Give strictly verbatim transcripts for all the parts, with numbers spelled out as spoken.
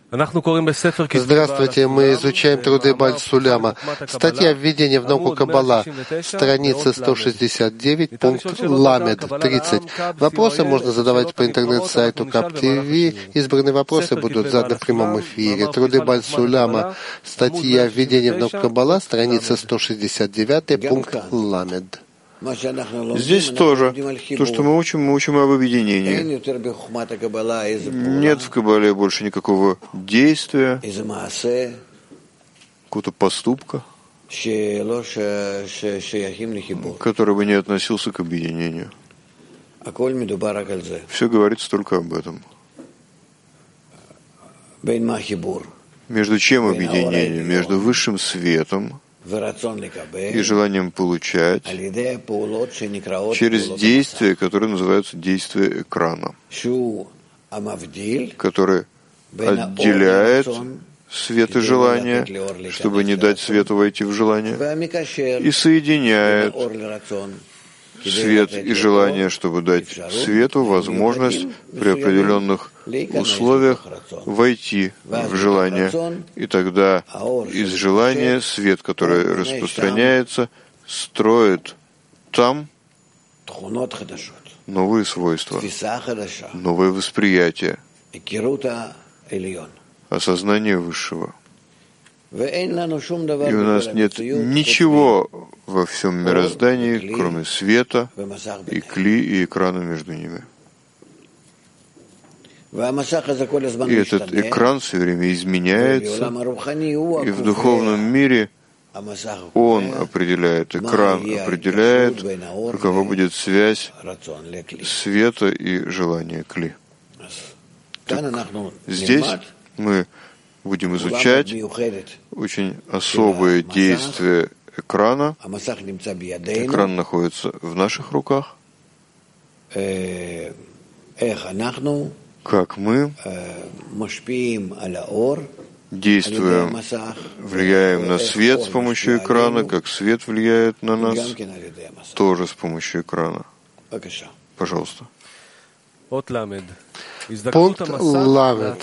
Здравствуйте, мы изучаем труды Баль-Суляма. Статья «Введение в науку Каббала», страница сто шестьдесят девять, пункт Ламед, тридцать. Вопросы можно задавать по интернет-сайту КАП-ТВ. Избранные вопросы будут заданы в прямом эфире. Труды Баль-Суляма, статья «Введение в науку Каббала», страница сто шестьдесят девять, пункт Ламед. Здесь тоже. То, что мы учим, мы учим об объединении. Нет в Каббале больше никакого действия, какого-то поступка, который бы не относился к объединению. Все говорится только об этом. Между чем объединение? Между высшим светом и желанием получать через действия, которые называются действия экрана, который отделяет свет и желание, чтобы не дать свету войти в желание, и соединяет свет и желание, чтобы дать свету возможность при определенных условиях войти в желание. И тогда из желания свет, который распространяется, строит там новые свойства, новое восприятие, осознание Высшего. И у нас нет ничего во всем мироздании, кроме света и кли, и экрана между ними. И этот экран все время изменяется, и в духовном мире он определяет, экран определяет, какова будет связь света и желания кли. Так, здесь мы будем изучать очень особые действия экрана. Экран находится в наших руках. Как мы действуем, влияем на свет с помощью экрана, как свет влияет на нас тоже с помощью экрана. Пожалуйста. Пункт Ламед.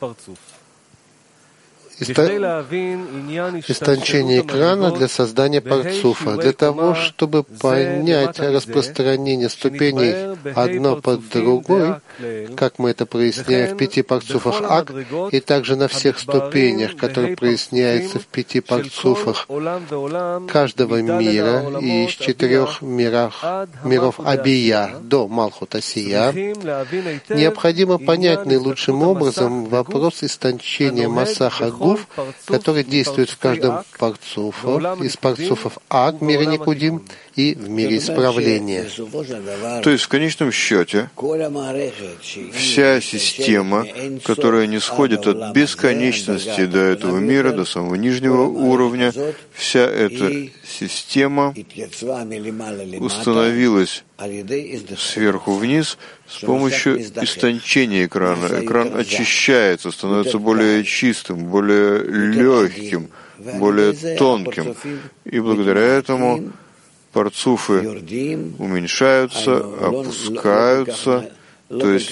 Истончение экрана для создания парцуфа. Для того, чтобы понять распространение ступеней одно под другой, как мы это проясняем в пяти парцуфах Ак, и также на всех ступенях, которые проясняются в пяти парцуфах каждого мира и из четырех мирах, миров Абия до Малхут Асия, необходимо понять наилучшим образом вопрос истончения Масаха Гуф, который действует в каждом парцуфе, из парцуфов Ак в мире Никудим и в мире исправления. То есть в конечном счете вся система, которая не сходит от бесконечности до этого мира, до самого нижнего уровня, вся эта система установилась сверху вниз с помощью истончения экрана. Экран очищается, становится более чистым, более легким, более тонким. И благодаря этому парцуфы уменьшаются, опускаются, то есть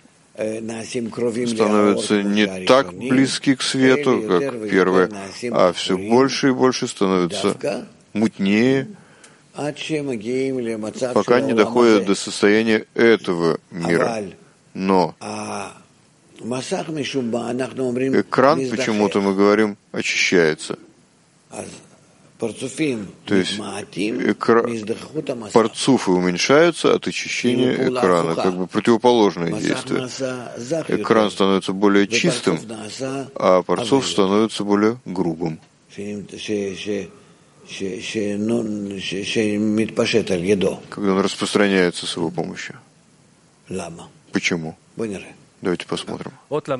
становятся не так близки к свету, как первые, а все больше и больше становятся мутнее, пока не доходят до состояния этого мира. Но экран, почему-то мы говорим, очищается. То есть экра... парцуфы уменьшаются от очищения экрана, как бы противоположное действие. Экран становится более чистым, а парцуф становится более грубым, когда он распространяется с его помощью. Почему? Давайте посмотрим.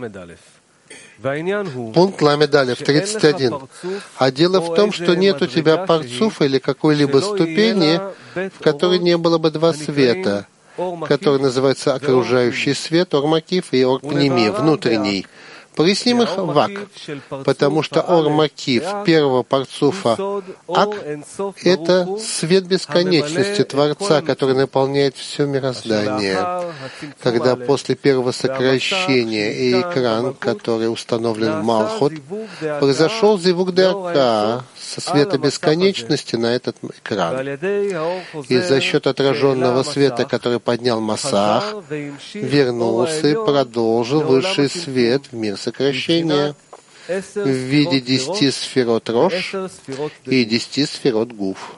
Пункт Ламедалев, тридцать один. А дело в том, что нет у тебя парцуфа или какой-либо ступени, в которой не было бы два света, который называется окружающий свет, ормакив, и орпними, внутренний. Проясним их в Ак, потому что Ор-Макив первого парцуфа Ак — это свет бесконечности Творца, который наполняет все мироздание. Когда после первого сокращения и экран, который установлен в Малхут, произошел зивук Деака со света бесконечности на этот экран. И за счет отраженного света, который поднял Масах, вернулся и продолжил высший свет в мир сокращения в виде десяти сферот Рош и десяти сферот Гуф.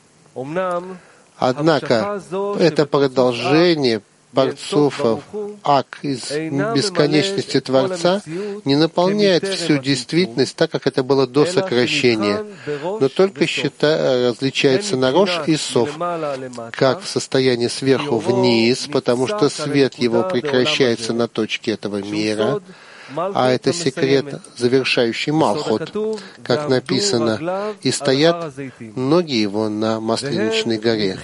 Однако это продолжение парцуфов Ак из бесконечности Творца не наполняет всю действительность так, как это было до сокращения, но только счета, различается на Рош и Сов, как в состоянии сверху вниз, потому что свет его прекращается на точке этого мира, а это секрет, завершающий Малхут, как написано, и стоят ноги его на Масленичной горе,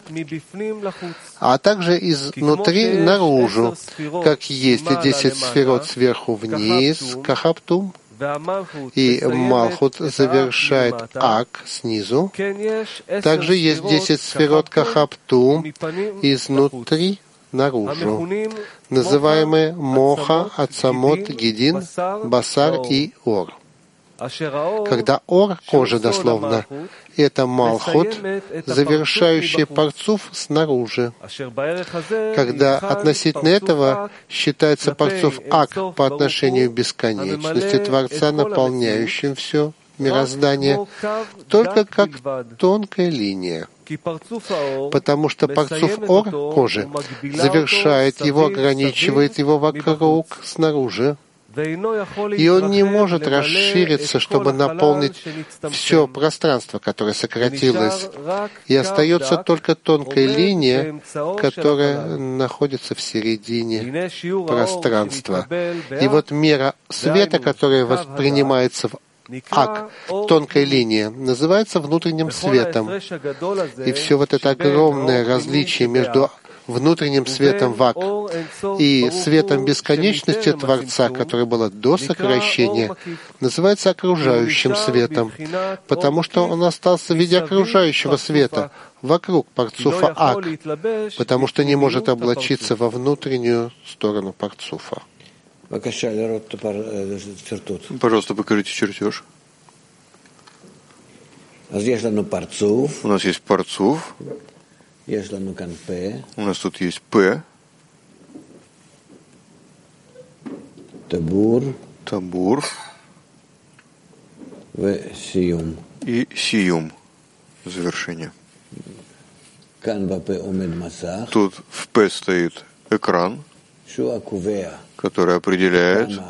а также изнутри наружу, как есть десять сферот сверху вниз, Кахаптум, и Малхут завершает Ак снизу, также есть десять сферот Кахаптум изнутри наружу, называемые Моха, Ацамот, Гидин, Басар и Ор. Когда Ор, кожа дословно, это Малхут, завершающий парцуф снаружи. Когда относительно этого считается парцуф Ак по отношению к бесконечности Творца, наполняющим все мироздание, только как тонкая линия. Потому что парцуф Ор, кожи, завершает его, ограничивает его вокруг, снаружи. И он не может расшириться, чтобы наполнить все пространство, которое сократилось. И остается только тонкая линия, которая находится в середине пространства. И вот мера света, которая воспринимается в Ак, тонкая линия, называется внутренним светом. И все вот это огромное различие между внутренним светом в Ак и светом бесконечности Творца, которое было до сокращения, называется окружающим светом, потому что он остался в виде окружающего света вокруг парцуфа Ак, потому что не может облачиться во внутреннюю сторону парцуфа. Пожалуйста, покажите чертеж. У нас есть парцуф. У нас тут есть П. Табур. Табур. И сиюм. Завершение. Тут в П стоит экран, который определяет,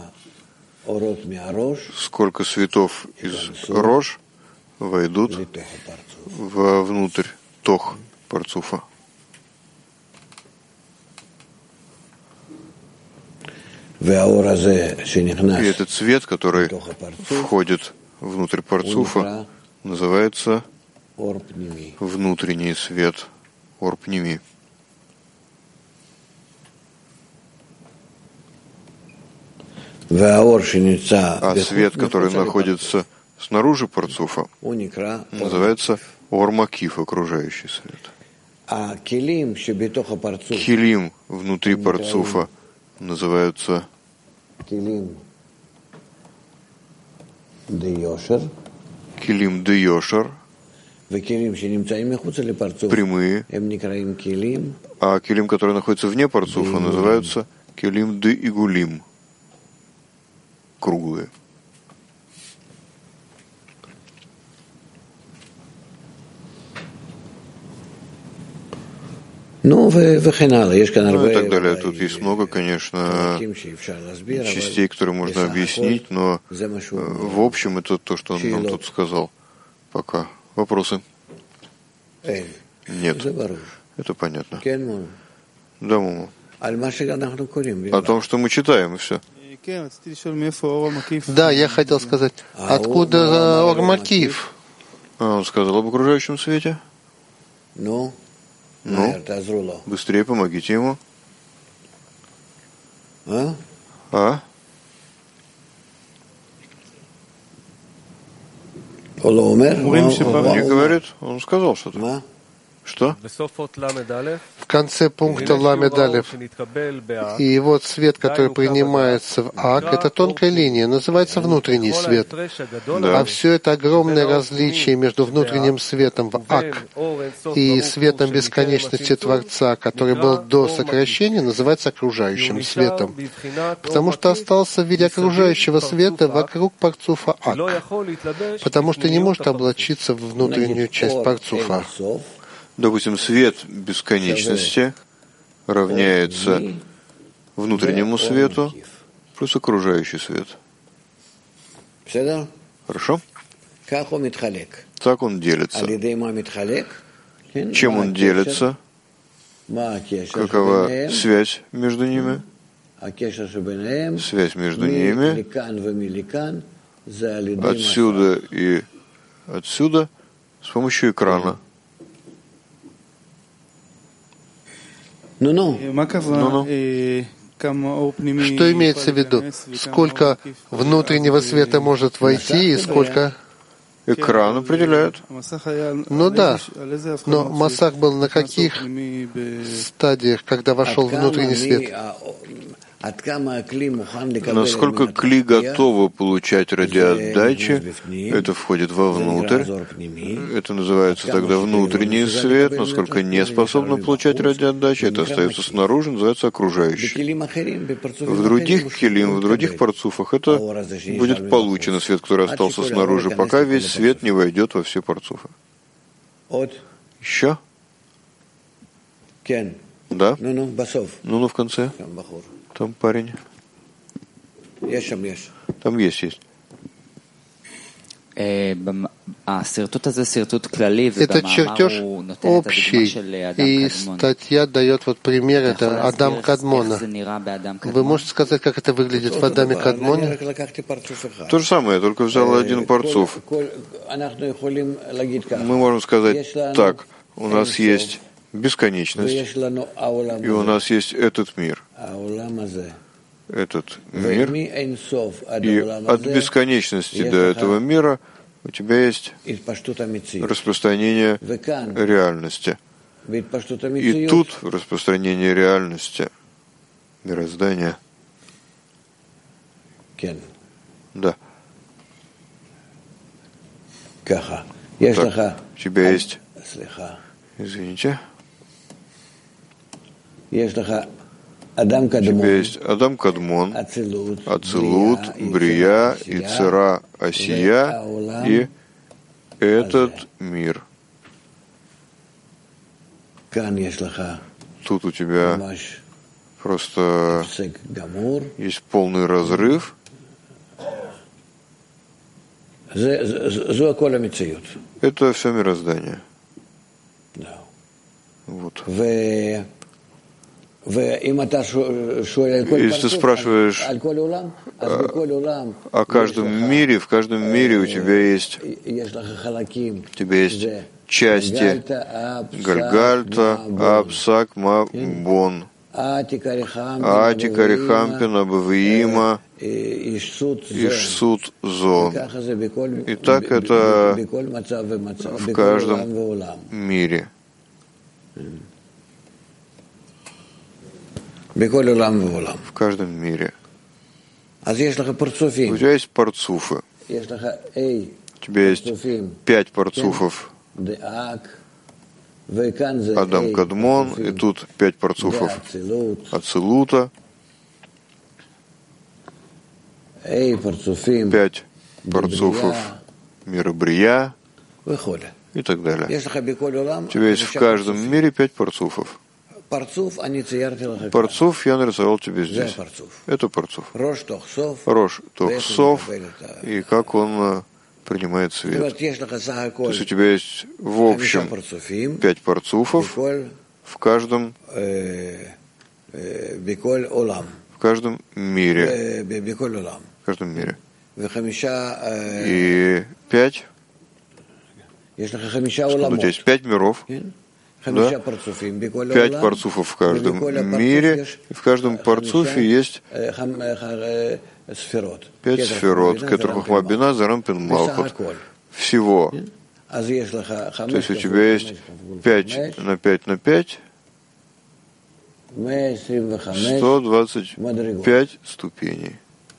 сколько светов из Рош войдут вовнутрь Тох парцуфа. И этот цвет, который входит внутрь парцуфа, называется внутренний свет, орпними. А свет, который находится снаружи парцуфа, называется ор-макиф, окружающий свет. Килим внутри парцуфа называются килим де йошер, прямые, а килим, которые находятся вне парцуфа, называются килим де игулим, круглые. Ну, и так далее. Тут есть много, конечно, частей, которые можно объяснить, но в общем это то, что он нам тут сказал. Пока. Вопросы? Нет. Это понятно. Да, Мума. О том, что мы читаем, и все. Да, я хотел сказать, откуда Ор-Макиф? А, он сказал об окружающем свете. Ну? Ну, быстрее помогите ему. А? А? Он не говорит, он сказал что-то. Что? В конце пункта Ламед Алеф. И вот свет, который принимается в Ак, это тонкая линия, называется внутренний свет. Да. А все это огромное различие между внутренним светом в Ак и светом бесконечности Творца, который был до сокращения, называется окружающим светом. Потому что остался в виде окружающего света вокруг парцуфа Ак. Потому что не может облачиться в внутреннюю часть парцуфа. Допустим, свет бесконечности равняется внутреннему свету плюс окружающий свет. Хорошо? Так он делится. Чем он делится? Какова связь между ними? Связь между ними отсюда и отсюда с помощью экрана. Ну-ну. Ну-ну. Что имеется в виду? Сколько внутреннего света может войти и сколько... Экран определяет. Ну да, но Масах был на каких стадиях, когда вошел внутренний свет? Насколько кли готовы получать радиоотдачи, это входит вовнутрь. Это называется тогда внутренний свет. Насколько не способны получать радиоотдачи, это остается снаружи, называется окружающий. В других килим, в других парцуфах это будет получено свет, который остался снаружи, пока весь свет не войдет во все парцуфы. Еще? Да? Ну-ну в конце. Там парень. Там есть, есть. Это чертеж общий, и статья дает вот пример, это Адам Кадмона. Вы можете сказать, как это выглядит в Адаме Кадмоне? То же самое, я только взял один парцуф. Мы можем сказать так, у нас есть бесконечность, и у нас есть этот мир. Этот мир, и от бесконечности до этого мира у тебя есть распространение реальности. И тут распространение реальности, мироздания. Да. Так, у тебя есть... Извините. У тебя есть Адам Кадмон, Ацилут, Брия, Ицера, Асия и этот мир. Тут у тебя просто есть полный разрыв. Это все мироздание. Вот. Если ты спрашиваешь о, о каждом мире, в каждом мире у тебя есть, у тебя есть части Гальгальта, Апсак, Мабон, Атика, Рехампин, Абавиима, Ишсут, Зон. И так это в каждом мире. В каждом мире. У тебя есть парцуфы. У тебя есть пять парцуфов. Адам Кадмон, и тут пять парцуфов Ацилута. Пять парцуфов мира Брия и так далее. У тебя есть в каждом мире пять парцуфов. Парцуф я нарисовал тебе здесь. Это парцуф. Рош, Тохсов, и как он принимает свет. То есть у тебя есть в общем пять парцуфов в каждом, в каждом мире. В каждом мире. И пять. Сколько у тебя есть? Пять миров. Да? Пять парцуфов в каждом мире, и в каждом парцуфе есть пять сферот, которые Хохма Бина, Зарампин, Малхут. всего. То есть у тебя есть пять на пять на пять, сто двадцать пять ступеней.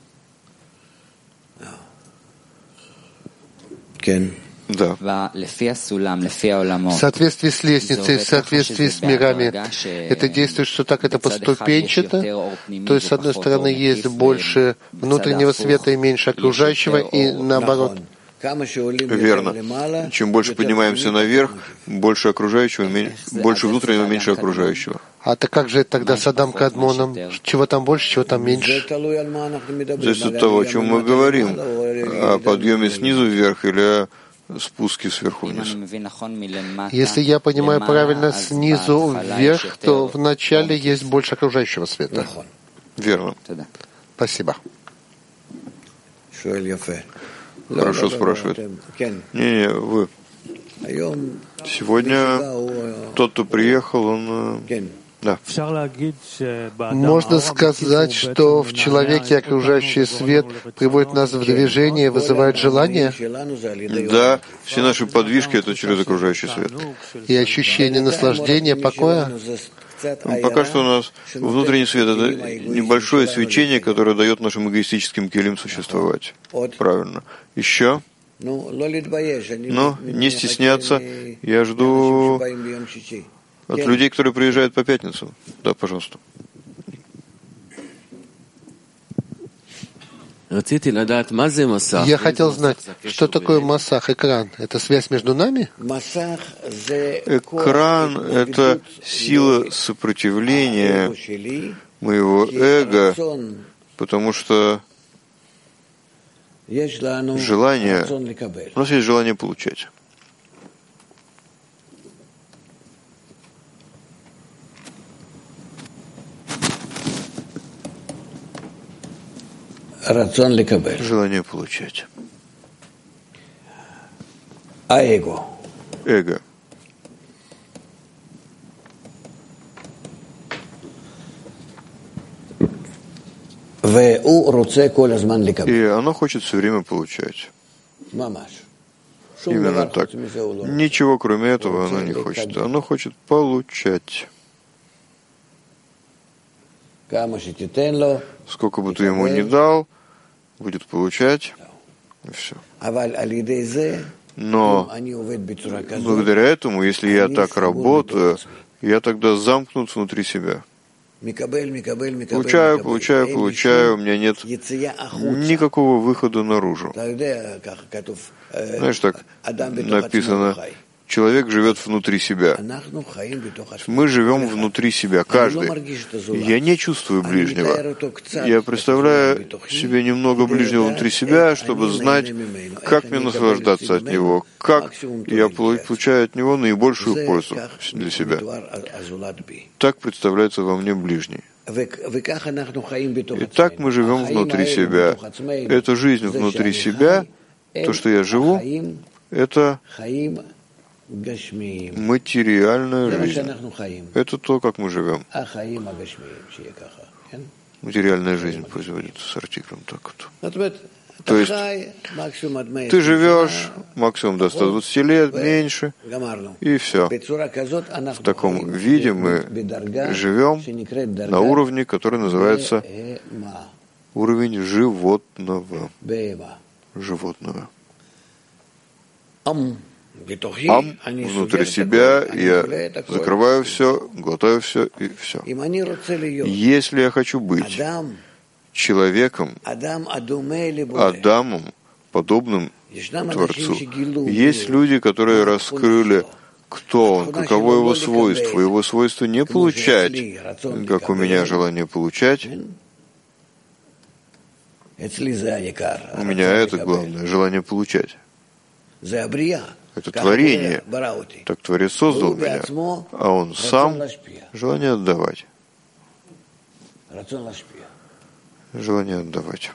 Да. В соответствии с лестницей, в соответствии с мирами, это действует, что так это поступенчато, то есть, с одной стороны, есть больше внутреннего света и меньше окружающего, и наоборот. Верно. Чем больше поднимаемся наверх, больше окружающего, больше внутреннего, меньше окружающего. А то как же тогда с Адам Кадмоном? Чего там больше, чего там меньше? Зависит от того, о чем мы говорим. О подъеме снизу вверх или о спуске сверху вниз. Если я понимаю правильно, снизу вверх, то в начале есть больше окружающего света. Верно. Спасибо. Хорошо спрашивает. Не-не, вы. Сегодня тот, кто приехал, он... Да. Можно сказать, что в человеке окружающий свет приводит нас в движение, вызывает желание? Да, все наши подвижки — это через окружающий свет. И ощущение наслаждения, покоя? Пока что у нас внутренний свет — это небольшое свечение, которое дает нашим эгоистическим килим существовать. Правильно. Еще? Но не стесняться. Я жду от людей, которые приезжают по пятницам. Да, пожалуйста. Я хотел знать, что такое массах, экран. Это связь между нами? Экран — это сила сопротивления моего эго, потому что желание, у нас есть желание получать. Желание получать. А эго? Эго. И оно хочет все время получать. Именно так. Ничего кроме этого оно не хочет. Оно хочет получать. Сколько бы ты ему ни дал, будет получать, и все. Но благодаря этому, если я так работаю, я тогда замкнут внутри себя. Получаю, получаю, получаю, у меня нет никакого выхода наружу. Знаешь, так написано, человек живет внутри себя. Мы живем внутри себя, каждый. Я не чувствую ближнего. Я представляю себе немного ближнего внутри себя, чтобы знать, как мне наслаждаться от него, как я получаю от него наибольшую пользу для себя. Так представляется во мне ближний. И так мы живем внутри себя. Эта жизнь внутри себя, то, что я живу, это материальная жизнь. Это то, как мы живем. Материальная жизнь производится с артиклем так вот. То есть ты живешь максимум до ста двадцати лет, меньше, и все. В таком виде мы живем на уровне, который называется уровень животного. Животного. Ам внутри себя, я закрываю все, глотаю все и все. Если я хочу быть человеком, Адамом, подобным Творцу, есть люди, которые раскрыли, кто он, каково его свойство. Его свойство не получать, как у меня желание получать. У меня это главное, желание получать. Это творение. Так Творец создал меня, а он сам желание отдавать. Желание отдавать.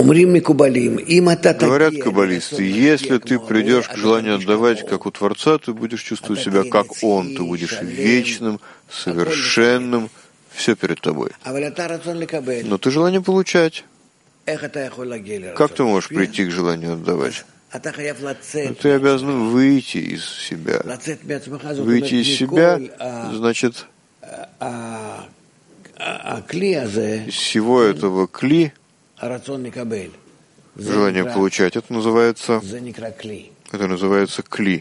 Говорят каббалисты, если ты придешь к желанию отдавать, как у Творца, ты будешь чувствовать себя как Он, ты будешь вечным, совершенным, все перед тобой. Но ты желание получать. Как ты можешь прийти к желанию отдавать? Ты обязан выйти из себя. Выйти из себя, значит, из всего этого кли, желание получать, это называется, это называется кли.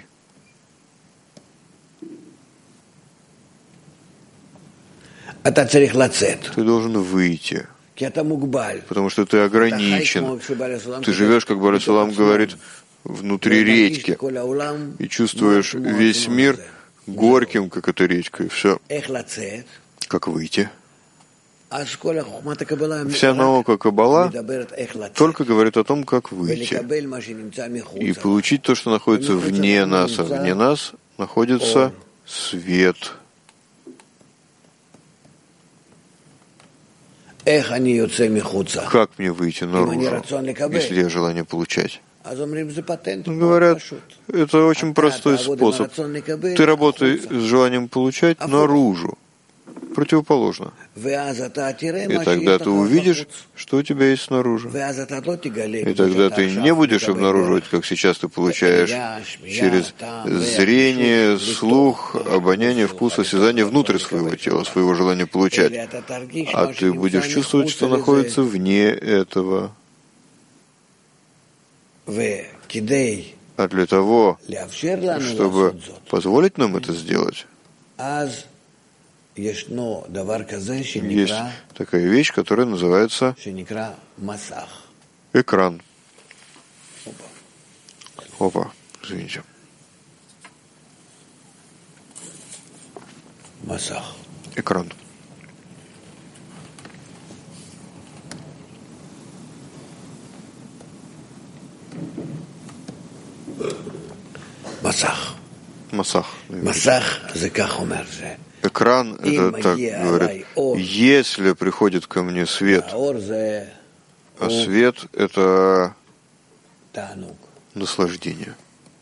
Ты должен выйти, потому что ты ограничен. Ты живешь, как Бааль Сулам говорит, внутри речки и чувствуешь весь мир горьким, как эта речка, и все. Как выйти? Вся наука Каббала только говорит о том, как выйти и получить то, что находится вне нас, а вне нас находится свет. Как мне выйти наружу, если я желание получать? Говорят, это очень простой способ. Ты работай с желанием получать наружу, противоположно. И тогда ты увидишь, что у тебя есть снаружи. И тогда ты не будешь обнаруживать, как сейчас ты получаешь через зрение, слух, обоняние, вкус, осязание внутрь своего тела, своего желания получать. А ты будешь чувствовать, что находится вне этого. А для того, чтобы позволить нам это сделать, есть такая вещь, которая называется экран. Опа, извините. Экран. Масах. Масах. Масах, Экран, это так говорит, если приходит ко мне свет, а свет — это наслаждение.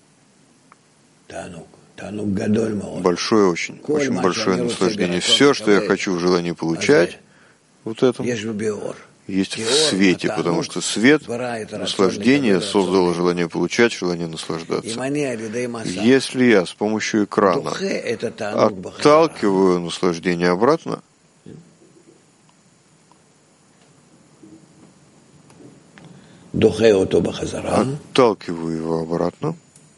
Большое очень, очень большое наслаждение. Все, что я хочу в желании получать, вот это есть в свете, потому что свет, наслаждение создало желание получать, желание наслаждаться. Если я с помощью экрана отталкиваю наслаждение обратно, отталкиваю его обратно,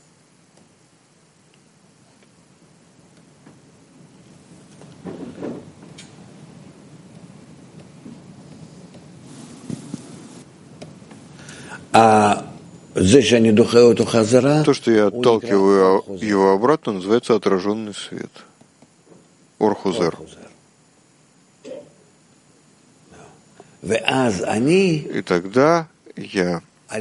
то, что я отталкиваю его обратно, называется отраженный свет. Орхузер. И тогда я,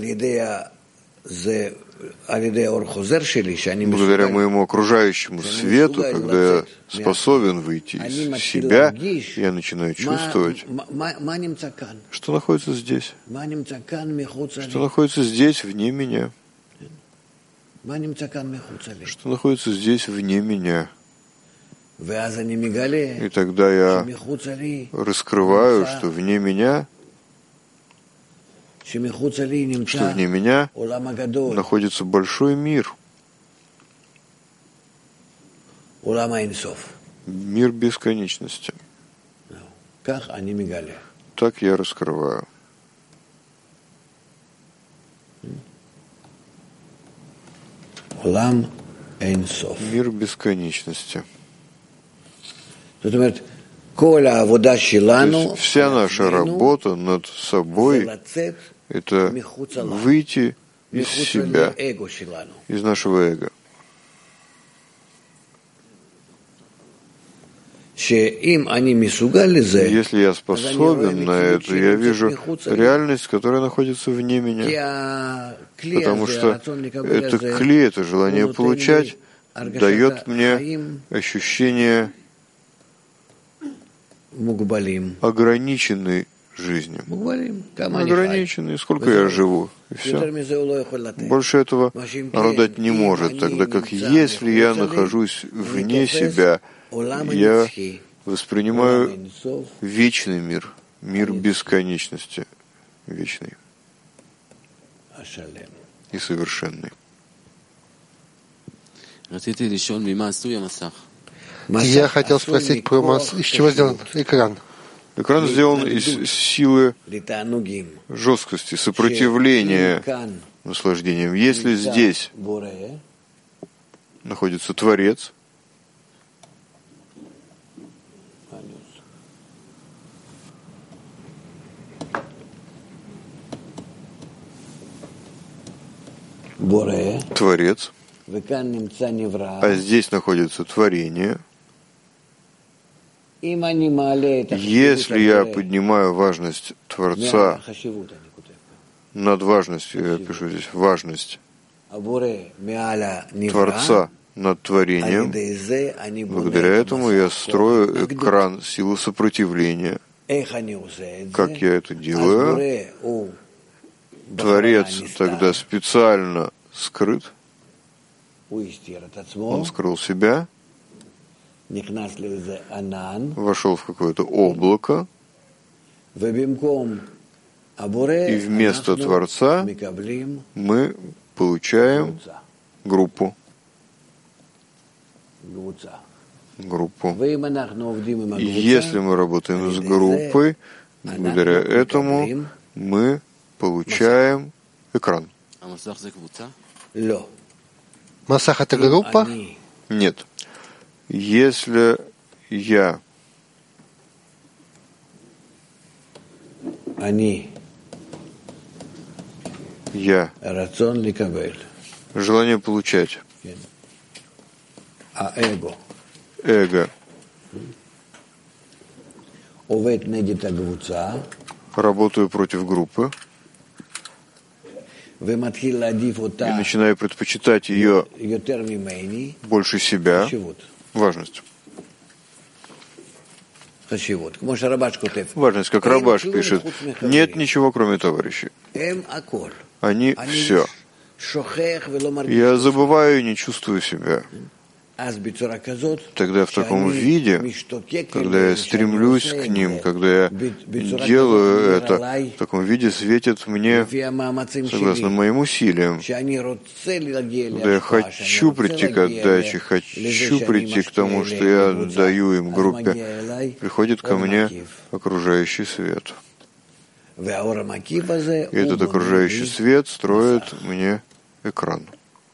благодаря моему окружающему свету, когда я способен выйти из себя, я начинаю чувствовать, что находится здесь, что находится здесь вне меня, что находится здесь вне меня. И тогда я раскрываю, что вне меня, что вне меня находится большой мир, мир бесконечности. Так я раскрываю. Мир бесконечности. То есть вся наша работа над собой — это выйти из себя, из нашего эго. Если я способен на это, я вижу реальность, которая находится вне меня. Потому что это кли, это желание получать, дает мне ощущение ограниченной жизни. Ограниченный, сколько я живу, и все. Больше этого оно дать не может, тогда как если я нахожусь вне себя, я воспринимаю вечный мир, мир бесконечности, вечный и совершенный. Я хотел спросить про масс... из чего сделан экран? Экран сделан из силы жесткости, сопротивления наслаждением. Если здесь находится Творец, Творец, а здесь находится творение, если я поднимаю важность Творца над важностью, я пишу здесь важность Творца над творением, благодаря этому я строю экран силы сопротивления. Как я это делаю? Творец тогда специально скрыт, он скрыл себя, вошел в какое-то облако, и вместо Творца мы получаем группу. Группу. И если мы работаем с группой, благодаря этому мы получаем экран. Масах — это группа? Нет. Если я я желание получать, эго работаю против группы и начинаю предпочитать ее больше себя, важность. Важность, как Рабаш пишет, нет ничего, кроме товарищей. Они все. Я забываю и не чувствую себя. Тогда в таком виде, когда я стремлюсь к ним, когда я делаю это, в таком виде светит мне, согласно моим усилиям. Когда я хочу прийти к отдаче, хочу прийти к тому, что я отдаю им группе, приходит ко мне окружающий свет. И этот окружающий свет строит мне экран.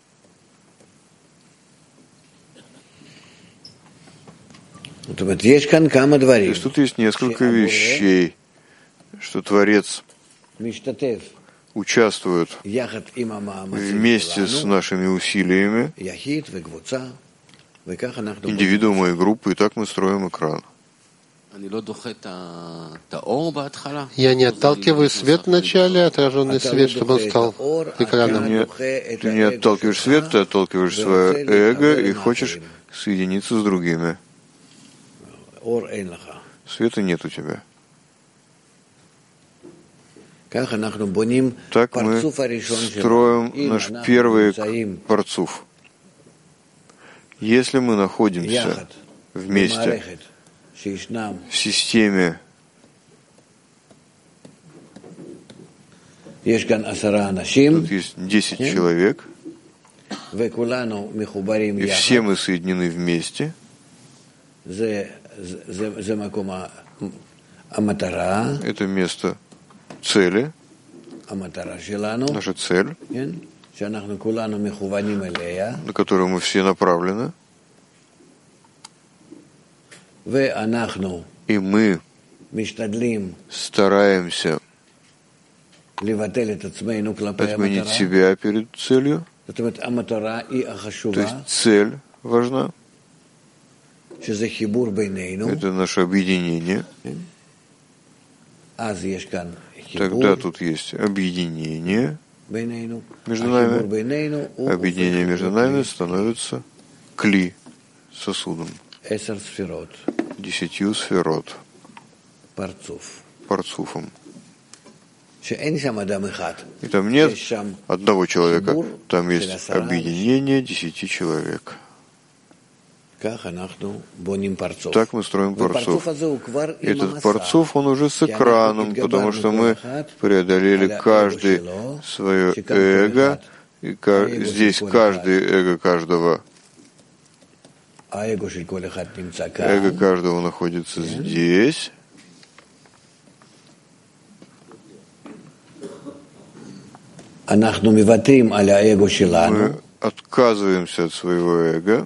То есть тут есть несколько вещей, что Творец участвует вместе с нашими усилиями, индивидуума и группы, и так мы строим экран. Я не отталкиваю свет вначале, отраженный свет, чтобы он стал экраном. Не, ты не отталкиваешь свет, ты отталкиваешь свое эго и хочешь соединиться с другими. Света нет у тебя. Так мы строим наш первый парцуф. Если мы находимся вместе в системе, тут есть десять человек, и все мы соединены вместе, это место цели, наша цель, на которую мы все направлены, и мы стараемся отменить себя перед целью, то есть цель важна. Это наше объединение. Тогда тут есть объединение между нами. Объединение между нами становится кли, сосудом. Десятью сферот. парцуфом. И там нет одного человека, там есть объединение десяти человек. Так мы строим парцуф. Этот парцуф, он уже с экраном, потому что мы преодолели каждый свое эго. И здесь каждый эго каждого, эго каждого находится здесь. Мы отказываемся от своего эго.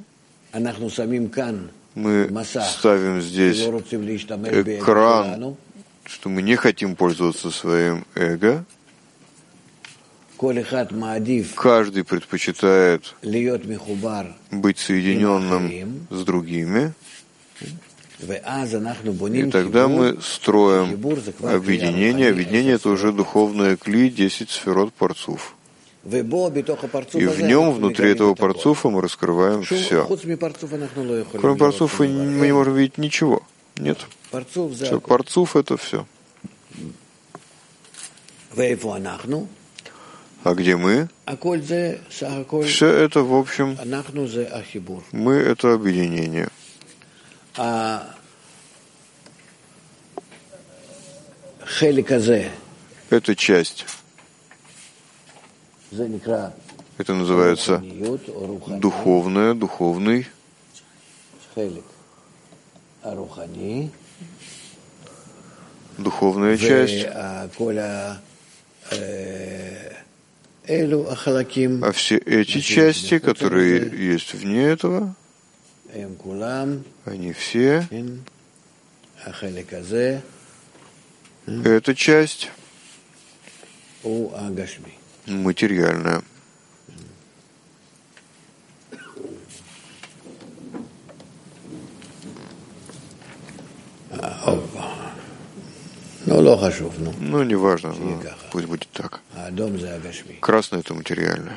Мы ставим здесь экран, что мы не хотим пользоваться своим эго. Каждый предпочитает быть соединенным с другими. И тогда мы строим объединение. Объединение — это уже духовное кли, десять сферот парцуф. И в нем, внутри этого парцуфа, мы раскрываем все. Кроме парцуфа мы не можем видеть ничего. Нет. Все, парцуф — это все. А где мы? Все это, в общем, мы — это объединение. Эта часть, это называется духовное, духовный. Духовная часть. А все эти части, которые есть вне этого, они все, эта часть материальная. Ну, не важно, но пусть будет так. Красное — это материальное.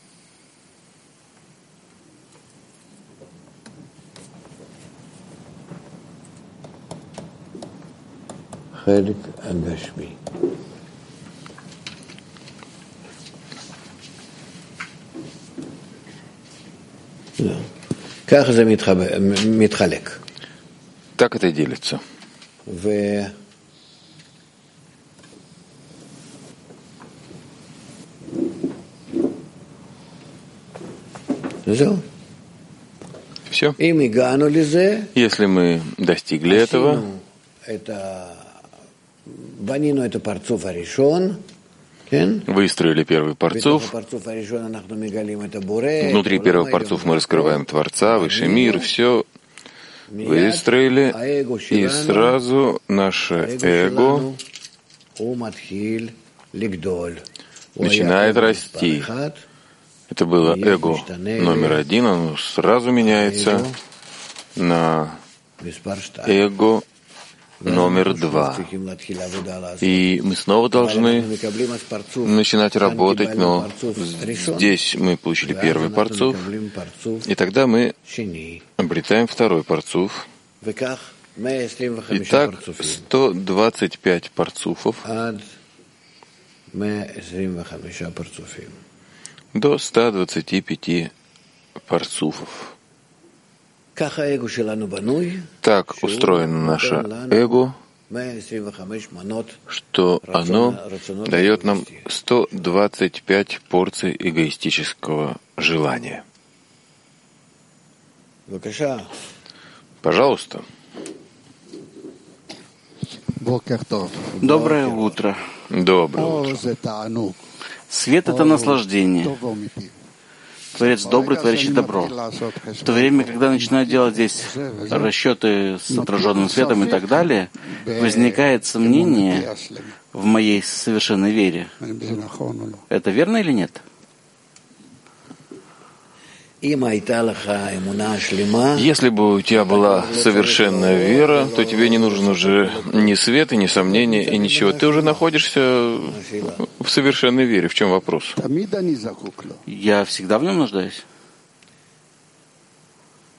Так это делится. Все. Если мы достигли этого, выстроили первый парцуф, внутри первого парцуфа мы раскрываем Творца, Высший мир, все выстроили, и сразу наше эго начинает расти. Это было эго номер один, оно сразу меняется на эго номер два. И мы снова должны начинать работать, но здесь мы получили первый парцуф, и тогда мы обретаем второй парцуф. Итак, сто двадцать пять парцуфов до ста двадцати пяти парцуфов. Так устроено наше эго, что оно дает нам сто двадцать пять порций эгоистического желания. Пожалуйста. Доброе утро. Доброе утро. Свет — это наслаждение. Творец добрый, творящий добро. В то время, когда начинаю делать здесь расчеты с отраженным светом и так далее, возникает сомнение в моей совершенной вере. Это верно или нет? Если бы у тебя была совершенная вера, то тебе не нужен уже ни свет, и ни сомнения, и ничего. Ты уже находишься в совершенной вере. В чем вопрос? Я всегда в нем нуждаюсь.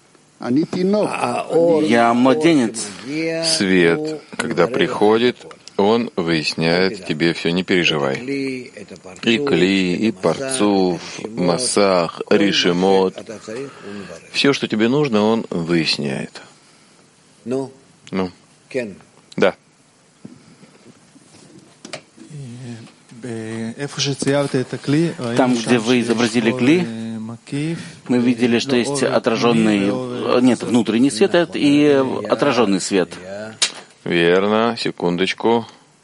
Я младенец. Свет, когда приходит, Он выясняет тебе все, не переживай. И кли, и парцуф, масах, ришемот. Все, что тебе нужно, он выясняет. Ну? Да. Там, где вы изобразили кли, мы видели, что есть отраженный, нет, внутренний свет и отраженный свет. Верно, секундочку.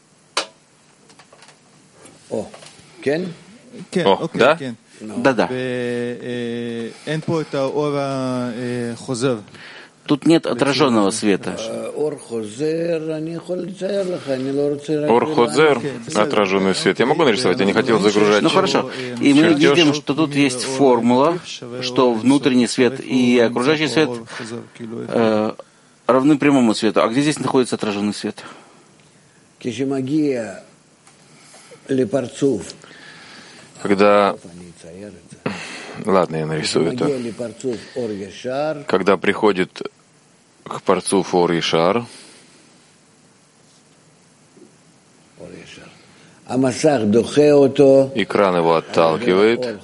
О, О, да? Да-да. Тут нет отраженного света. Ор-хозер, отраженный свет. Я могу нарисовать? Я не хотел загружать. Ну хорошо. И мы чертеж. видим, что тут есть формула, что внутренний свет и окружающий свет э, равны прямому свету. А где здесь находится отраженный свет? Когда... Ладно, я нарисую это. Когда приходит к парцуфу ор ешар, экран его отталкивает,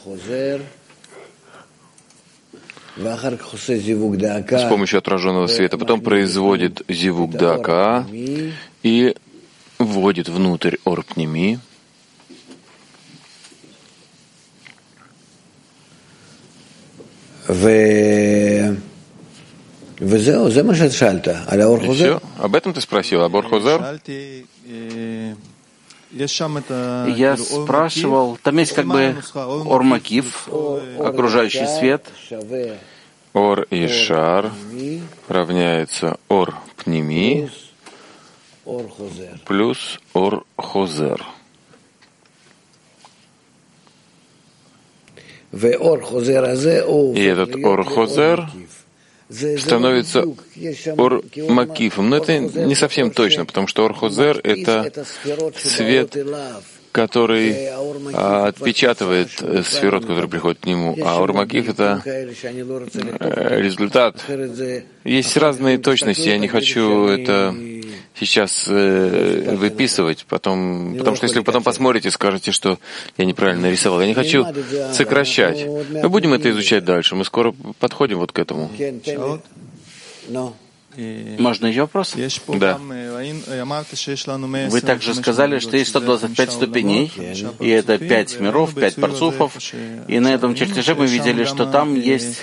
с помощью отраженного света, потом производит зивук дака и вводит внутрь ор пними. И все? Об этом ты спросил, об ор-хозер? Я спрашивал, там есть как бы ор-макиф, окружающий свет. Ор-ишар равняется ор-пними плюс ор-хозер. И этот ор-хозер становится ор-макифом. Но это не совсем точно, потому что ор-хозер — это свет, который а, отпечатывает сферот, который приходит к нему. А ор-макиф — это результат. Есть разные точности, я не хочу это сейчас э, выписывать, потом, потому что если вы потом посмотрите, скажете, что я неправильно нарисовал. Я не хочу сокращать. Мы будем это изучать дальше. Мы скоро подходим вот к этому. Можно еще вопрос? Да. Вы также сказали, что есть сто двадцать пять ступеней, и это пять миров, пять парцуфов, и на этом чертеже мы видели, что там есть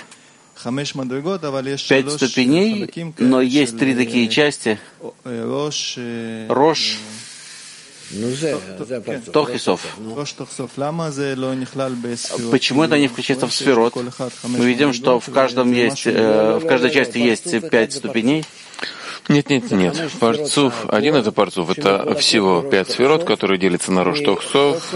пять ступеней, но есть три такие части. Рош, Тохисов. Почему это не включается в сферот? Мы видим, что в каждом есть, э, в каждой части есть пять ступеней. Нет, нет, нет. Парцуф, один это парцуф, это всего пять сферот, которые делятся на рош тохсов.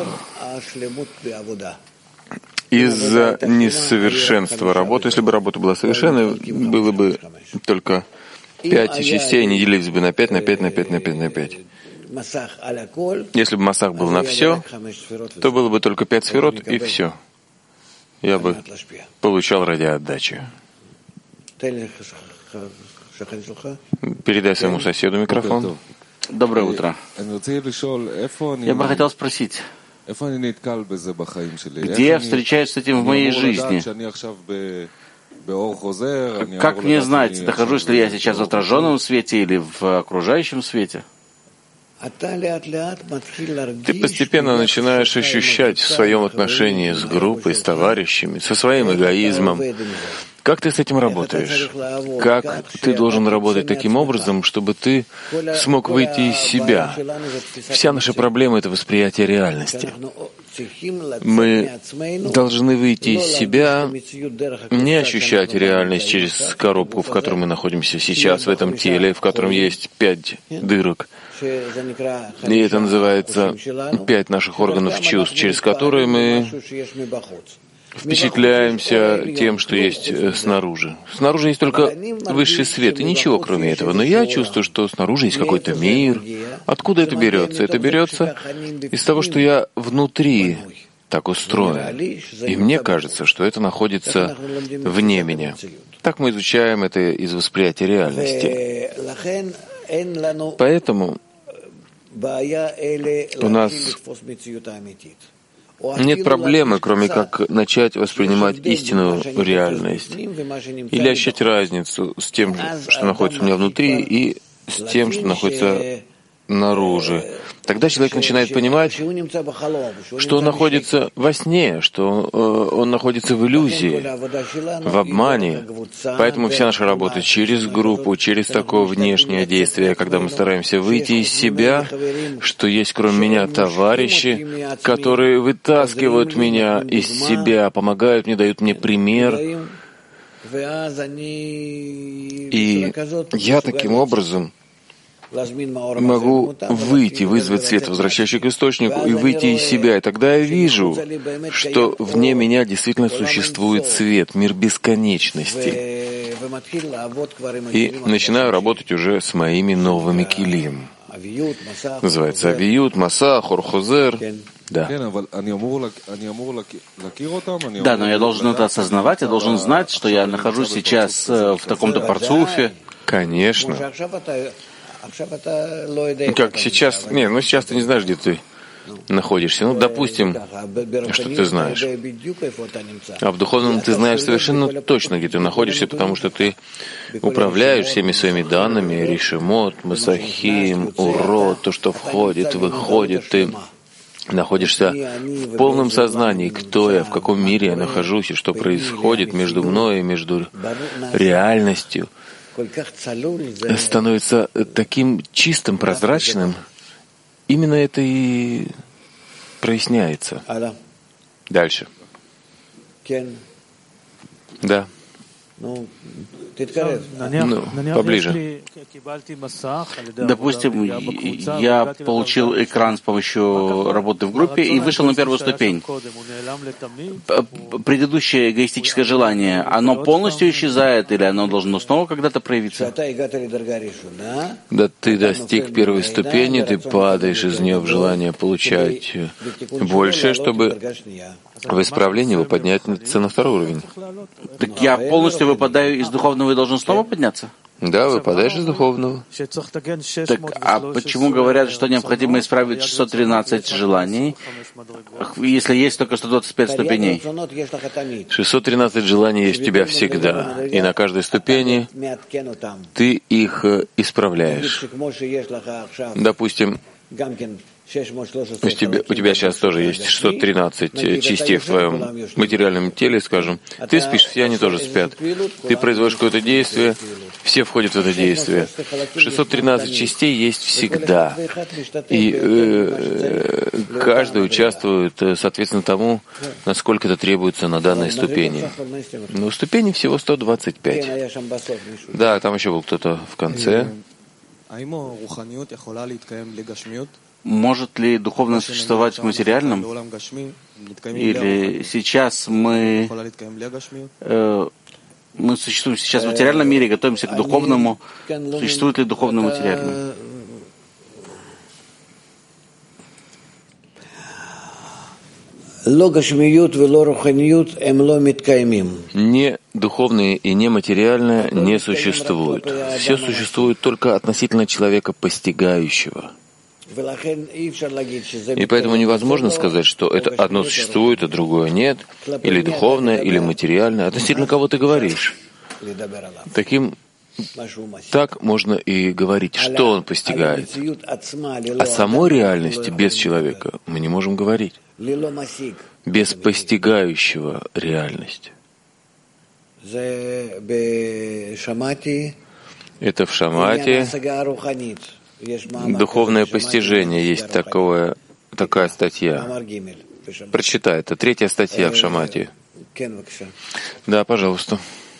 Из-за несовершенства работы, если бы работа была совершенной, было бы только пять частей, они делились бы на пять, на пять, на пять, на пять, на пять. Если бы масах был на все, то было бы только пять сферот и все. Я бы получал радиоотдачу. Передай своему соседу микрофон. Доброе утро. Я бы хотел спросить, где я встречаюсь с этим в моей жизни? Как мне знать, нахожусь ли я сейчас в отраженном свете или в окружающем свете? Ты постепенно начинаешь ощущать в своем отношении с группой, с товарищами, со своим эгоизмом. Как ты с этим работаешь? Как ты должен работать таким образом, чтобы ты смог выйти из себя? Вся наша проблема — это восприятие реальности. Мы должны выйти из себя, не ощущать реальность через коробку, в которой мы находимся сейчас, в этом теле, в котором есть пять дырок. И это называется пять наших органов чувств, через которые мы впечатляемся тем, что есть снаружи. Снаружи есть только высший свет, и ничего кроме этого. Но я чувствую, что снаружи есть какой-то мир. Откуда это берется? Это берется из того, что я внутри так устроен. И мне кажется, что это находится вне меня. Так мы изучаем это из восприятия реальности. Поэтому У нас нет проблемы, кроме как начать воспринимать истинную реальность или ощущать разницу с тем, что находится у меня внутри, и с тем, что находится наружу. Тогда человек начинает понимать, что он находится во сне, что он находится в иллюзии, в обмане. Поэтому вся наша работа через группу, через такое внешнее действие, когда мы стараемся выйти из себя, что есть кроме меня товарищи, которые вытаскивают меня из себя, помогают мне, дают мне пример. И я таким образом могу выйти, вызвать свет, возвращающий к источнику, и выйти из себя. И тогда я вижу, что вне меня действительно существует свет, мир бесконечности. И начинаю работать уже с моими новыми килим. Называется Авиют, Масах, Орхозер. Да. Да, но я должен это осознавать, я должен знать, что я нахожусь сейчас в таком-то парцуфе. Конечно. Как сейчас? Не, ну сейчас ты не знаешь, где ты находишься. Ну, допустим, что ты знаешь. А в духовном ты знаешь совершенно точно, где ты находишься, потому что ты управляешь всеми своими данными, Ришимот, Масахим, Урод, то, что входит, выходит, ты находишься в полном сознании, кто я, в каком мире я нахожусь, и что происходит между мной и между реальностью. Становится таким чистым, прозрачным, именно это и проясняется. Дальше. Да. Ну, поближе. Допустим, я получил экран с помощью работы в группе и вышел на первую ступень. Предыдущее эгоистическое желание, оно полностью исчезает или оно должно снова когда-то проявиться? Да, ты достиг первой ступени, ты падаешь из нее в желание получать больше, чтобы в исправлении его подняться на второй уровень. Так я полностью выпадаю из духовного и должен снова подняться? Да, выпадаешь из духовного. Так, а почему говорят, что необходимо исправить шестьсот тринадцать желаний, если есть только сто двадцать пять ступеней? шестьсот тринадцать желаний есть у тебя всегда, и на каждой ступени ты их исправляешь. Допустим, У тебя, у тебя сейчас тоже есть шестьсот тринадцать частей в твоем материальном теле, скажем. Ты спишь, все они тоже спят. Ты производишь какое-то действие, все входят в это действие. шестьсот тринадцать частей есть всегда. И э, каждый участвует соответственно тому, насколько это требуется на данной ступени. Но ступени всего сто двадцать пять. Да, там еще был кто-то в конце. Может ли духовность существовать в материальном? Или сейчас мы, э, мы существуем сейчас в материальном мире, готовимся к духовному? Существует ли духовное материальное? Не духовное и не материальное не существуют. Все существует только относительно человека постигающего. И поэтому невозможно сказать, что это одно существует, а другое нет, или духовное, или материальное. Относительно кого ты говоришь. Таким так можно и говорить, что он постигает. О самой реальности без человека мы не можем говорить. Без постигающего реальность. Это в Шамати. Духовное постижение есть такое, такая статья. Прочитай, это третья статья в Шамати. Да, пожалуйста.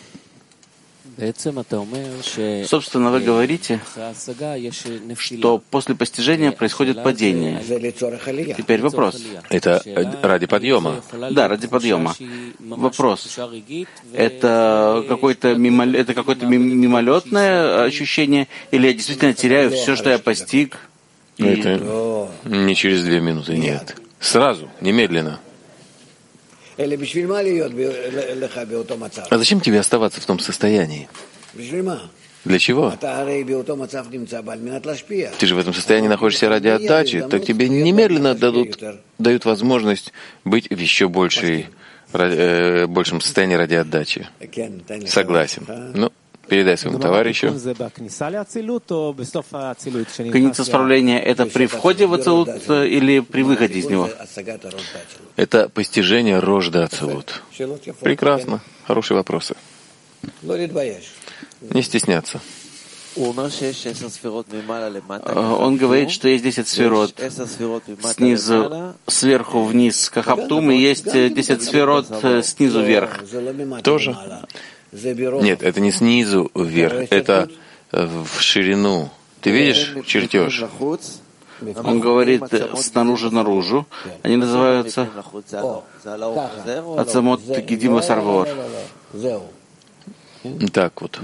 Собственно, вы говорите, что после постижения происходит падение. Теперь вопрос. Это ради подъема. Да, ради подъема. Вопрос. Это какое-то мимолет, это какое-то мимолетное ощущение, или я действительно теряю все, что я постиг? И... Это не через две минуты, нет. Сразу, немедленно. А зачем тебе оставаться в том состоянии? Для чего? Ты же в этом состоянии находишься ради отдачи, так тебе немедленно дадут, дают возможность быть в еще большей, э, большем состоянии ради отдачи. Согласен. Ну, передай своему товарищу. Конец исправления — это при входе в Ацилут или при выходе из него? Это постижение рожда Ацилут. Прекрасно. Хорошие вопросы. Не стесняться. Он говорит, что есть десять сферот снизу, сверху вниз, Кахаптум, и есть десять сферот снизу вверх. Тоже? Нет, это не снизу вверх, это в ширину. Ты видишь чертеж? Он говорит снаружи наружу. Они называются Ацамот Гидим Басар Вор. Так вот.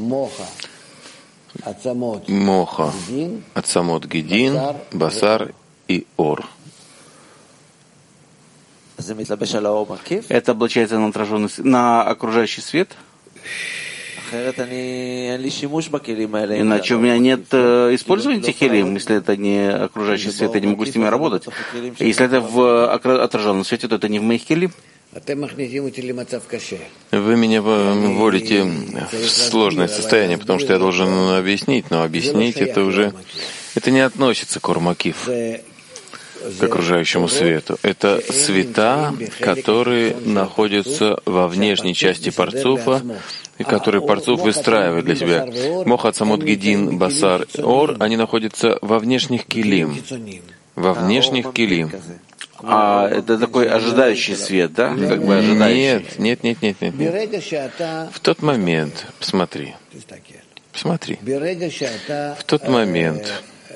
Моха, Ацамот Гидин, Басар и Ор. Это облачается на отраженный, на окружающий свет? Иначе у меня нет э, использования этих хелим. Если это не окружающий свет, я не могу с ними работать. Если это в отраженном свете, то это не в моих хелим. Вы меня вводите в сложное состояние, потому что я должен объяснить, но объяснить это уже... Это не относится к Ормакив, к окружающему свету. Это света, которые находятся во внешней части парцуфа, и которые парцуф выстраивает для себя. Моха, Ацамот Гидин, Басар, Ор, они находятся во внешних килим. Во внешних килим. А это такой ожидающий свет, да? Как бы ожидающий. Нет, нет, нет, нет, нет. В тот момент, посмотри, посмотри, в тот момент,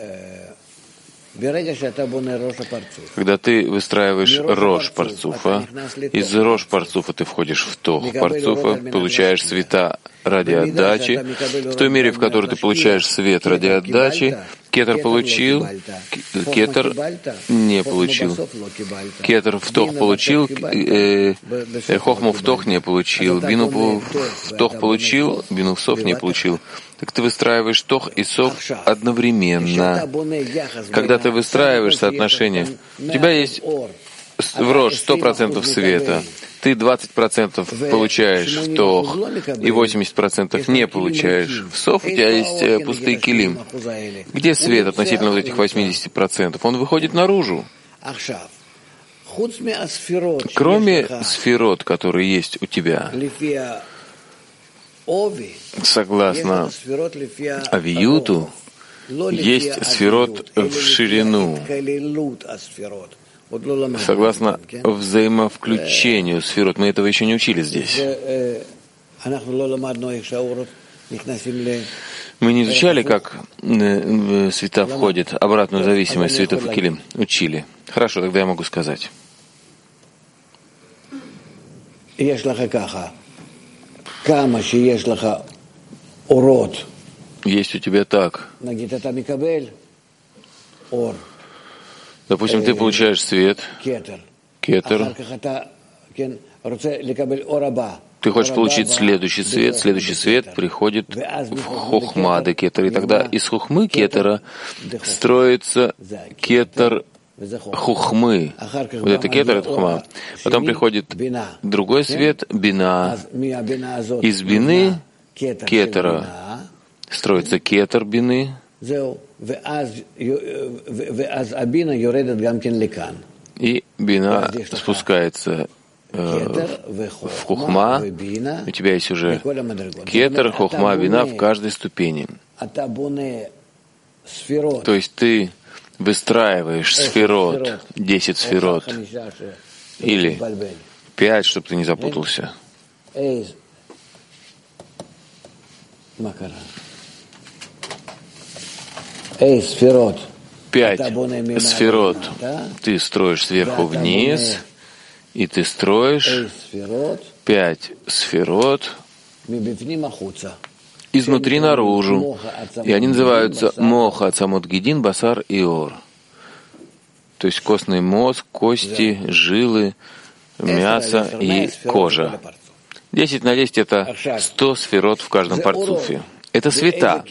когда ты выстраиваешь рож парцуфа, из рож парцуфа ты входишь в тох парцуфа, получаешь света ради отдачи, в той мере, в которой ты получаешь свет ради отдачи, кетер получил, кетер не получил, кетер в тох получил, э, хохму в тох не получил, бину в тох получил, бину в сов не получил. Так ты выстраиваешь тох и сов одновременно. Когда ты выстраиваешь соотношение, у тебя есть в рож сто процентов света, ты двадцать процентов получаешь в тох и восемьдесят процентов не получаешь в сов, у тебя есть пустые килим. Где свет относительно вот этих восемьдесят процентов? Он выходит наружу. Кроме сферот, которые есть у тебя, согласно Авиюту, есть сферот в ширину, согласно взаимовключению сферот. Мы этого еще не учили здесь. Мы не изучали, как света входят, обратную зависимость светов и килим. Учили. Хорошо, тогда я могу сказать. Есть у тебя так. Допустим, ты получаешь свет, кетер. Ты хочешь получить следующий свет, следующий свет приходит в хохма де кетер, и тогда из хохмы кетера строится кетер хухмы. Вот это кетер, это хухма. Потом приходит другой свет, бина. Из бины кетера строится кетер бины. И бина спускается э, в хухма. У тебя есть уже кетер, хухма, бина в каждой ступени. То есть ты выстраиваешь сферот, десять сферот, или пять, чтобы ты не запутался. Пять сферот ты строишь сверху вниз, и ты строишь пять сферот изнутри наружу. И они называются Моха, Ацамот Гидин, Басар и Ор. То есть костный мозг, кости, жилы, мясо и кожа. Десять на десять — это сто сферот в каждом парцуфе. Это света. В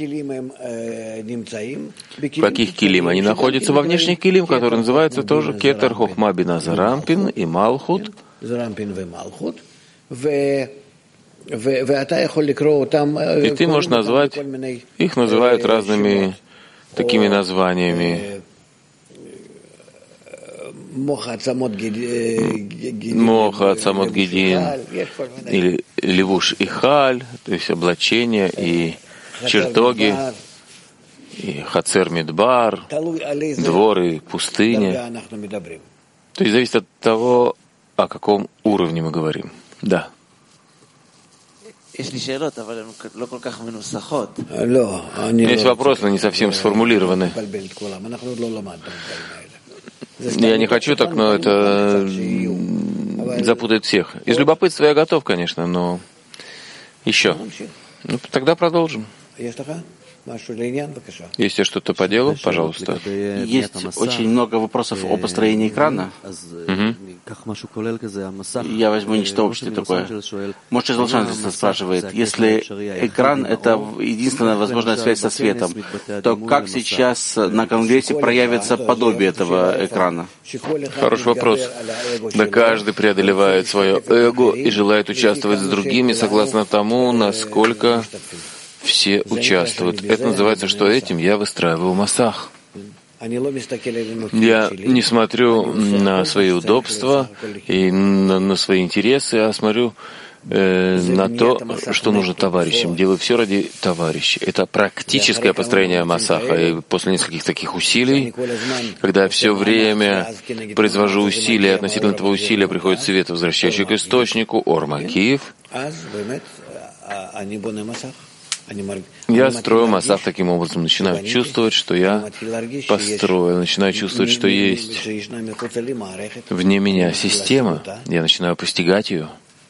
каких килим они находятся? Во внешних килим, которые называются тоже кетер, хохма, бина, зарампин и малхут. И ты можешь назвать, их называют разными такими названиями. Моха Цамот Гидин, или Левуш и Халь, то есть облачения и чертоги, и Хацер Мидбар, двор и пустыня. То есть зависит от того, о каком уровне мы говорим. Да. Есть вопросы, но не совсем сформулированы. Я не хочу так, но это запутает всех. Из любопытства я готов, конечно, но еще. Ну, тогда продолжим. Если что-то по делу, пожалуйста. Есть очень много вопросов о построении экрана. Угу. Я возьму нечто общее такое. Может, Изолшан спрашивает, если экран — это единственная возможная связь со светом, то как сейчас на Конгрессе проявится подобие этого экрана? Хороший вопрос. Да каждый преодолевает свое эго и желает участвовать с другими согласно тому, насколько все участвуют. Это называется, что этим я выстраиваю масах. Я не смотрю на свои удобства и на, на свои интересы, а смотрю э, на то, что нужно товарищам. Делаю все ради товарищей. Это практическое построение масаха. И после нескольких таких усилий, когда я все время произвожу усилия, относительно этого усилия приходит свет, возвращающий к источнику, Ор-Макиев, я строю масах таким образом, начинаю чувствовать, что я построил, начинаю чувствовать, что есть вне меня система, я начинаю постигать ее.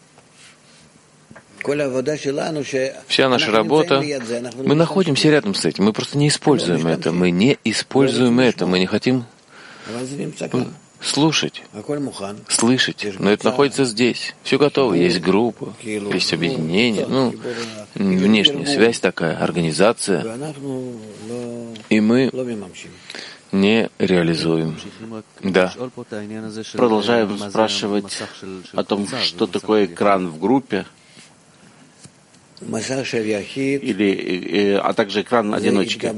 Вся наша работа, мы находимся рядом с этим, мы просто не используем это, мы не используем это, мы не хотим слушать, слышать, но это находится здесь. Все готово, есть группа, есть объединение, ну, внешняя связь такая, организация, и мы не реализуем. Да. Продолжаем спрашивать о том, что такое экран в группе, или, а также экран одиночки.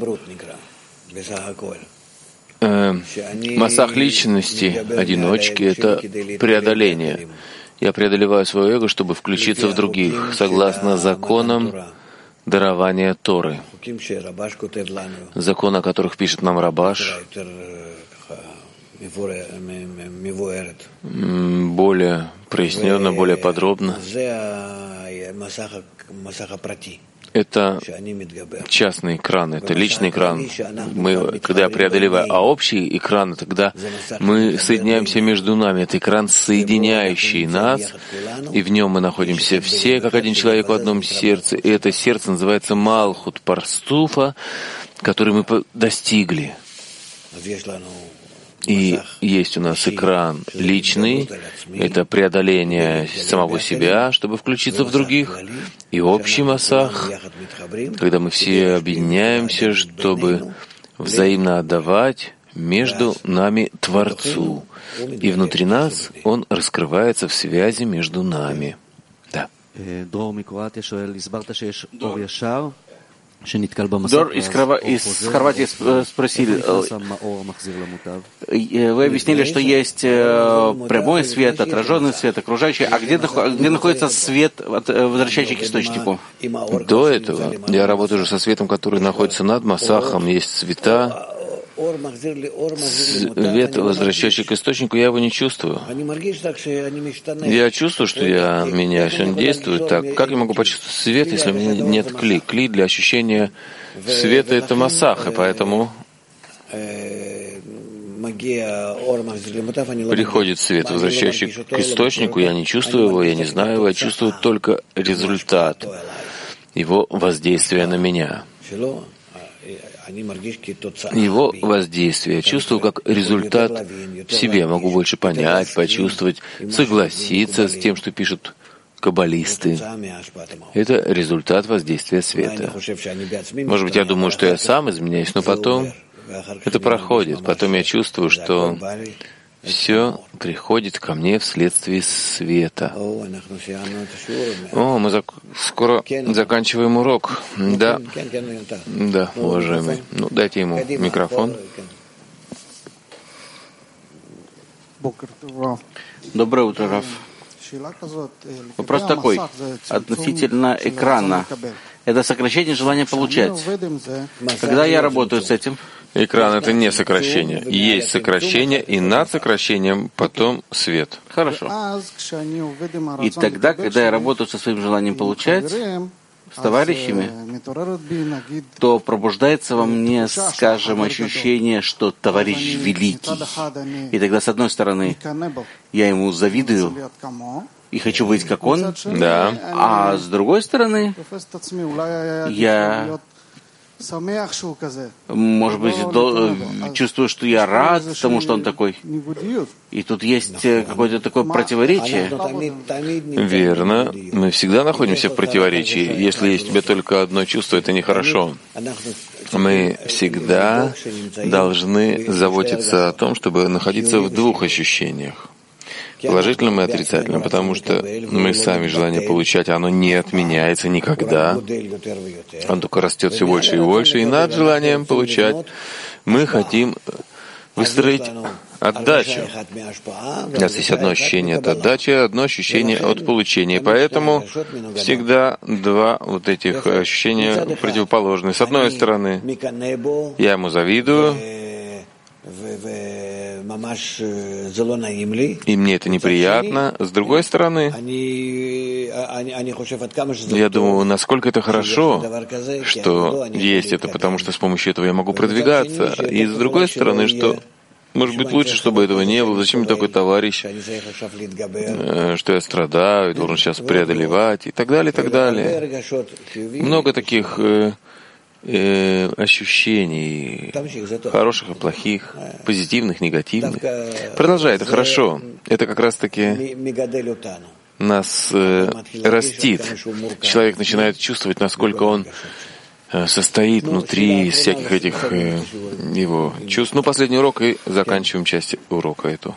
Масах личности, одиночки — это преодоление. Я преодолеваю свое эго, чтобы включиться в других, согласно законам дарования Торы. Закон, о которых пишет нам Рабаш, более проясненно, более подробно. Это частный экран, это личный экран. Мы, когда я преодолеваю, а общий экран, тогда мы соединяемся между нами. Это экран, соединяющий нас, и в нем мы находимся все, как один человек в одном сердце. И это сердце называется Малхут Парцуфа, который мы достигли. И есть у нас экран личный, это преодоление самого себя, чтобы включиться в других, и общий масах, когда мы все объединяемся, чтобы взаимно отдавать между нами Творцу, и внутри нас он раскрывается в связи между нами. Да. Дор из, Крова... из Хорватии спросили, вы объяснили, что есть прямой свет, отраженный свет, окружающий, а где, где находится свет, возвращающий к источнику? До этого я работаю уже со светом, который находится над масахом, есть цвета. Свет, возвращающий к источнику, я его не чувствую. Я чувствую, что я меняюсь, он действует так. Как я могу почувствовать свет, если у меня нет кли? Кли для ощущения света — это масах, и поэтому приходит свет, возвращающий к источнику, я не чувствую его, я не знаю его, я чувствую только результат его воздействия на меня. Его воздействие я чувствую как результат в себе. Могу больше понять, почувствовать, согласиться с тем, что пишет каббалисты. Это результат воздействия света. Может быть, я думаю, что я сам изменяюсь, но потом это проходит. Потом я чувствую, что все приходит ко мне вследствие света. О, мы зак... скоро заканчиваем урок. Да, да, уважаемый. Ну, дайте ему микрофон. Доброе утро, Раф. Вопрос такой, относительно экрана. Это сокращение желания получать. Когда я работаю с этим? Экран — это не сокращение. Есть сокращение, и над сокращением потом свет. Хорошо. И тогда, когда я работаю со своим желанием получать, с товарищами, то пробуждается во мне, скажем, ощущение, что товарищ великий. И тогда, с одной стороны, я ему завидую и хочу быть как он, да. А с другой стороны, я, может быть, до, чувствую, что я рад тому, что он такой. И тут есть какое-то такое противоречие. Верно. Мы всегда находимся в противоречии. Если есть у тебя только одно чувство, это нехорошо. Мы всегда должны заботиться о том, чтобы находиться в двух ощущениях. Положительным и отрицательным, потому что мы сами желание получать, оно не отменяется никогда. Оно только растет все больше и больше. И над желанием получать мы хотим выстроить отдачу. У нас есть одно ощущение от отдачи, одно ощущение от получения. Поэтому всегда два вот этих ощущения противоположны. С одной стороны, я ему завидую, и мне это неприятно. С другой стороны, я думаю, насколько это хорошо, что есть это, потому что с помощью этого я могу продвигаться. И с другой стороны, что, может быть, лучше, чтобы этого не было. Зачем мне такой товарищ, что я страдаю, должен сейчас преодолевать и так далее, и так далее. Много таких Э, ощущений, хороших и плохих, позитивных, негативных. Продолжай, это хорошо. Это как раз-таки нас э, растит. Человек начинает чувствовать, насколько он э, состоит внутри из всяких этих э, его чувств. Ну, последний урок, и заканчиваем часть урока эту.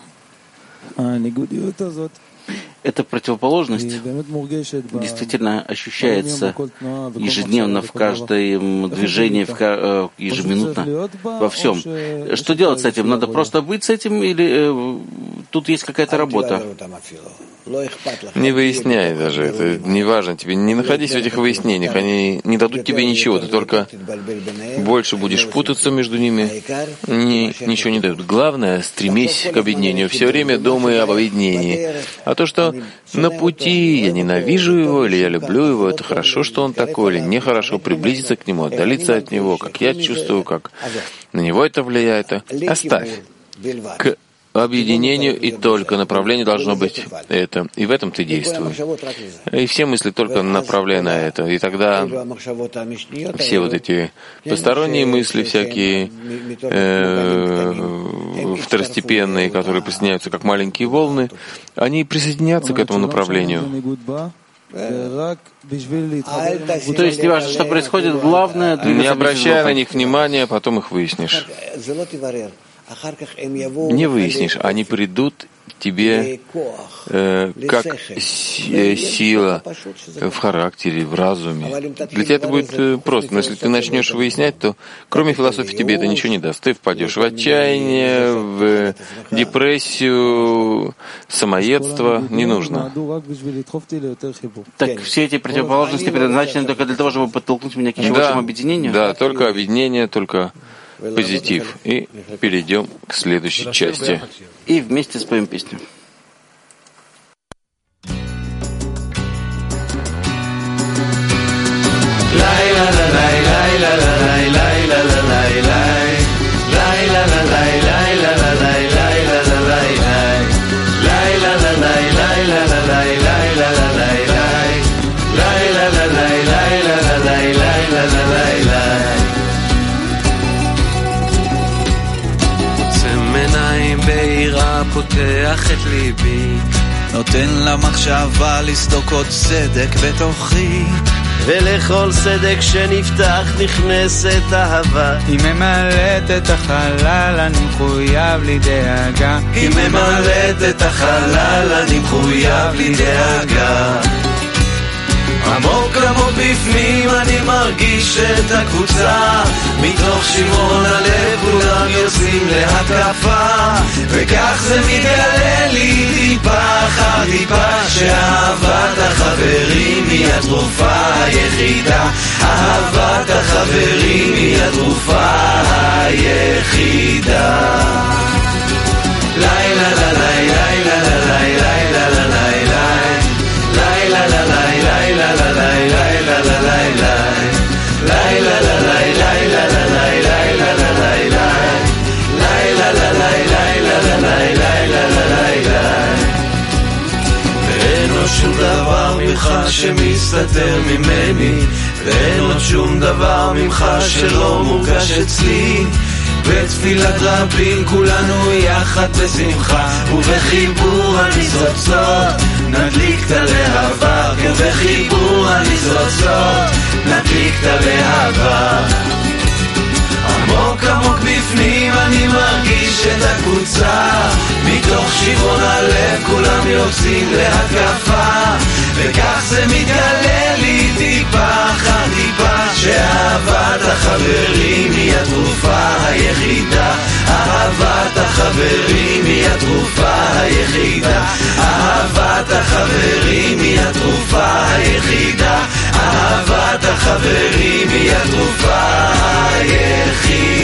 Эта противоположность действительно ощущается ежедневно в каждом движении, в ежеминутно, во всем. Что делать с этим? Надо просто быть с этим или э, тут есть какая-то работа? Не выясняй даже это, не важно тебе, не находись в этих выяснениях, они не дадут тебе ничего, ты только больше будешь путаться между ними, ни, ничего не дают. Главное, стремись к объединению, все время думай об объединении. А то, что на пути я ненавижу его или я люблю его, это хорошо, что он такой, или нехорошо, приблизиться к нему, отдалиться от него, как я чувствую, как на него это влияет, оставь. К объединению и только направление должно быть это. И в этом ты действуешь. И все мысли только направляй на это. И тогда все вот эти посторонние мысли всякие, э, второстепенные, которые присоединяются как маленькие волны, они присоединятся к этому направлению. То есть не важно, что происходит, главное... Не обращай на них внимания, потом их выяснишь. Не выяснишь, они придут к тебе э, как си, сила в характере, в разуме. Для тебя это будет э, просто. Но если ты начнешь выяснять, то кроме философии тебе это ничего не даст. Ты впадешь в отчаяние, в депрессию, самоедство. Не нужно. Так все эти противоположности предназначены только для того, чтобы подтолкнуть меня к еще да, большему объединению? Да, только объединение, только позитив. И перейдем к следующей части. И вместе споем песню. פותח את ליבי, נותן למחשבה לסדוק עוד סדק בתוכי, ולכל סדק שנפתח נכנסת אהבה. היא ממלאת את החלל, אני מחויב לי דאגה. היא ממלאת את החלל, אני מחויב לי דאגה. עמוק עמוק בפנים אני מרגיש את הקבוצה, מתוך שמעון הלב כולם יוצאים להתקפה, וכך זה מתגלה לי טיפה אחר טיפה, שאהבת החברים היא התרופה היחידה. אהבת החברים היא התרופה היחידה. לילה לילה לילה לילה לילה לילה ואין עוד שום דבר ממך שמסתתר ממני, ואין עוד שום דבר ממך שלא מורגש אצלי. בתפילת רבים כולנו יחד בשמחה, ובחיבור הניצוצות נדליק את הלהבה, ובחיבור הניצוצות נדליק את הלהבה. עמוק עמוק בפנים אני מרגיש את הקבוצה, מתוך שברון הלב כולם יוצאים להתקפה, וכך זה מתגלה לי טיפה אחר טיפה, שאהבת החברים היא התרופה היחידה. אהבת החברים היא התרופה היחידה. אהבת החברים היא התרופה היחידה. אהבת החברים היא התרופה היחידה.